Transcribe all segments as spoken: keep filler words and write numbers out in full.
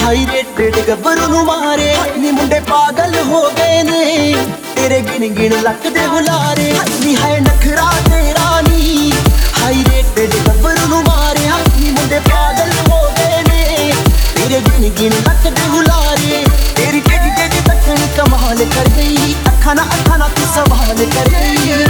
high rated ਗੱਭਰੂ ਨੂੰ ਮਾਰੇ ਨੀ ਮੁੰਡੇ ਪਾਗਲ ਹੋ ਗਏ ਨੇ ਤੇਰੇ ਗਿਣ ਗਿਣ ਲੱਕ ਦੇ ਹੁਲਾਰੇ ਨੀ ਹੈ ਨਖਰਾ ਤੇਰਾ ਨੀ ਹਾਈ ਰੇਟਡ ਗੱਭਰੂ ਨੂੰ ਮਾਰੇ ਨੀ ਮੁੰਡੇ ਪਾਗਲ ਹੋ ਗਏ ਨੇ ਤੇਰੇ ਗਿਣ ਗਿਣ ਲੱਕ ਦੇ ਹੁਲਾਰੇ ਤੇਰੀ ਟੇਢੀ ਟੇਢੀ ਤੱਕਣੀ ਕਮਾਲ ਕਰ ਗਈ ਅੱਖਾਂ ਨਾ ਅੱਖਾਂ ਨਾ ਤੂੰ ਸਵਾਲ ਕਰ ਗਈ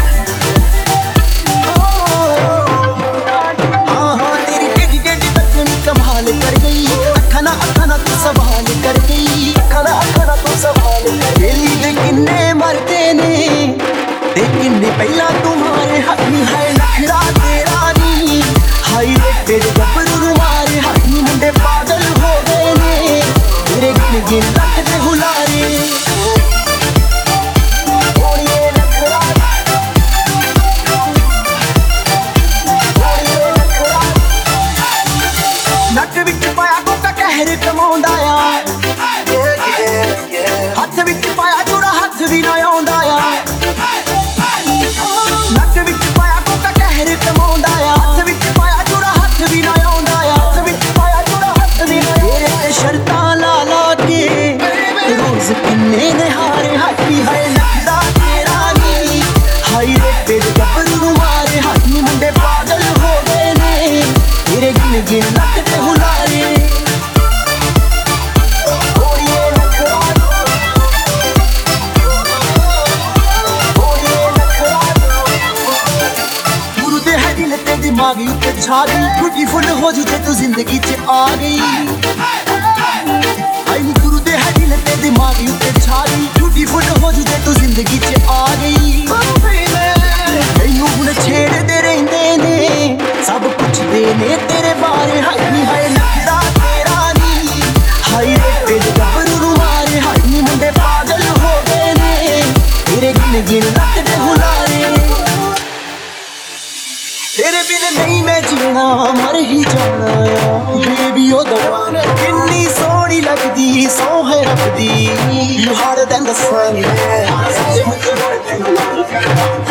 कमाल कर गई अखा ना अखा ना तू सवाल कर गई अखा ना अखा ना तू सवाल तेरी दे किन्ने मरते ने ते किन्ने पहला तुम्हारे हक नी है नखरा तेरा नी हाई रे तेरे गब्बरू मारे हक नी मुंडे पागल हो गए ने तेरे गिन गिन लख दे हुलारे नक विच पाया गोटा कहर कमाउंदा आ हथ विच पाया जोड़ा हथ भी ना आउंदा आ नक विच पाया गोटा कहर कमाउंदा आ हथ विच पाया जोड़ा हथ भी ना आउंदा आ हथ विच पाया जोड़ा हथ भी ना तेरे ते शर्तां ला ला के रोज किन्ने ने हारे हाथी है नखदा तेरा नी हाई रे तेरे गब्बरू मारे हाथ नी मुंडे पागल हो गए ने तेरे गिन गिन लक दे हुलारे गुरु दे है दिल ते दिमाग उत्ते छा गई ब्यूटीफुल हो जू ते तू जिंदगी च आ गई आई नी गुरु दे है दिल ते दिमाग उत्ते छा गई ब्यूटीफुल हो जू ते तू जिंदगी च आ गई तैनू हुण छेड़दे रहिंदे ने सब पुछदे ने तेरे बारे हाय नी हाय नखदा तेरा नी हाय रे तेरे गब्बरू मारे हाय नी मुंडे पागल हो गए ने तेरे गिन गिन लक दे हुलारे तेरे बिन नहीं मैं जीना मर ही जाना बेबी ओ दवान किन्नी सोहनी लगदी सौ है रखदी you harder than the sun